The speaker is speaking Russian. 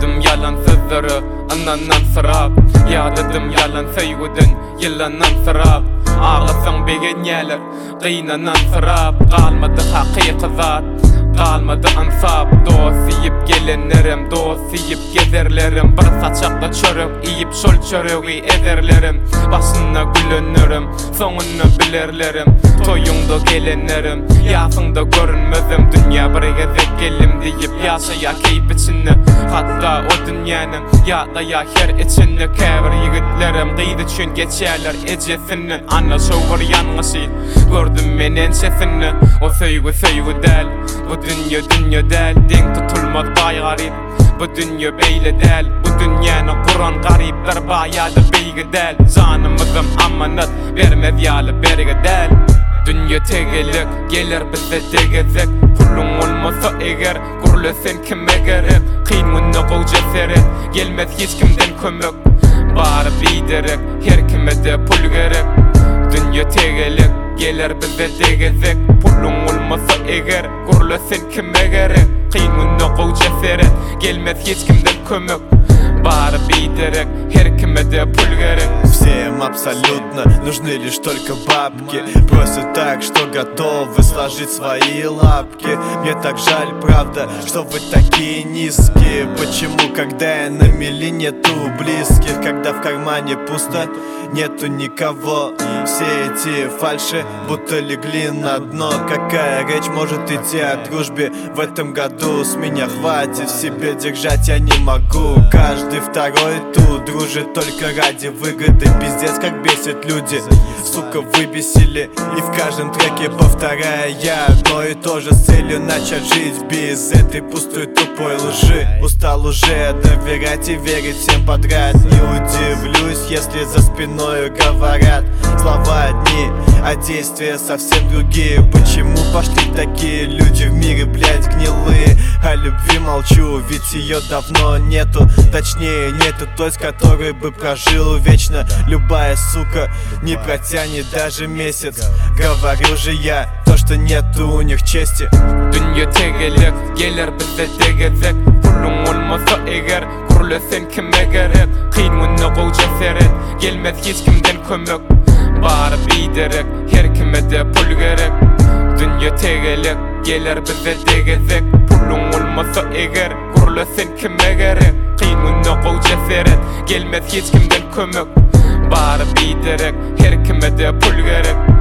dedim yalan sözleri anandan sırap. Ya dedim yalan söýgüden yılandan sırap. Ağlasan begen ýeler gıynanan sırap. Kalmadı hakyky zat, kalmadı ansap. Dost ýyp gelenlerim, dost ýyp gezerlerim. Bir saçakda çörek ýyp şol çöregi ederlerim. Başyna gülenlerim, soňuny bilerlerim. Toýuňda gelenlerim, ýasyňda görünmezim. Dünýä bir gezek gelim diýip ýaşaýa keyp içinde. Hatta o dünýäniň ýatlaýa her içinde. Käbir ýigitlerim gyýdy çün geçýärler ejesini. Ana şowur ýangyşy gördüm men ençesini. O söýgü däl, bu dünýä däl. Deň tutulmaz baý garyp, bu dünýä beýle däl. Bu dünýäni Kur'an garyplar baýady beýge däl. Janymyzym amanat bermez ýaly berge däl. Dünýä tegelik geler bizde degezek. Puluň bolmasa eger gurlesen kime gerek. Kyn günde gowjaseret gelmez hiç kimden kömek. Bary biderek her kime de pul gerek. Dünýä tegelik geler bizde degezek. Puluň bolmasa eger gurlesen kime gerek. Kyn günde gowjaseret gelmez hiç kimden kömek. Bary biderek her kime de pul gerek. Всем абсолютно нужны лишь только бабки. Просят так, что готовы сложить свои лапки. Мне так жаль, правда, что вы такие низкие. Почему, когда я на мели, нету близких? Когда в кармане пусто, нету никого. Все эти фальши будто легли на дно. Какая речь может идти о дружбе в этом году? С меня хватит, в себе держать я не могу. Каждый второй тут дружит только ради выгоды. Пиздец, как бесит люди, сука, выбесили. И в каждом треке повторяя я одно и то же, с целью начать жить без этой пустой тупой лжи. Устал уже доверять и верить всем подряд. Не удивлюсь, если за спиной говорят слова одни, а действия совсем другие. Почему пошли такие люди в мире, блять, гнилые? О любви молчу, ведь ее давно нету. Точнее, нету той, с которой бы прожил вечно. Любая сука не протянет даже месяц. Говорю же я то, что нету у них чести. Dünýä tegelik geler bizde degezek. Puluň bolmasa eger gurlesen kime gerek. Kyn günde gowjaseret gelmez hiç kimden kömek. Bary biderek her kime de pul gerek. Dünýä tegelik geler bizde degezek. Puluň bolmasa eger gurlesen kime gerek. Kyn günde gowjaseret gelmez hiç kimden kömek. Bary biderek her kime de pul gerek.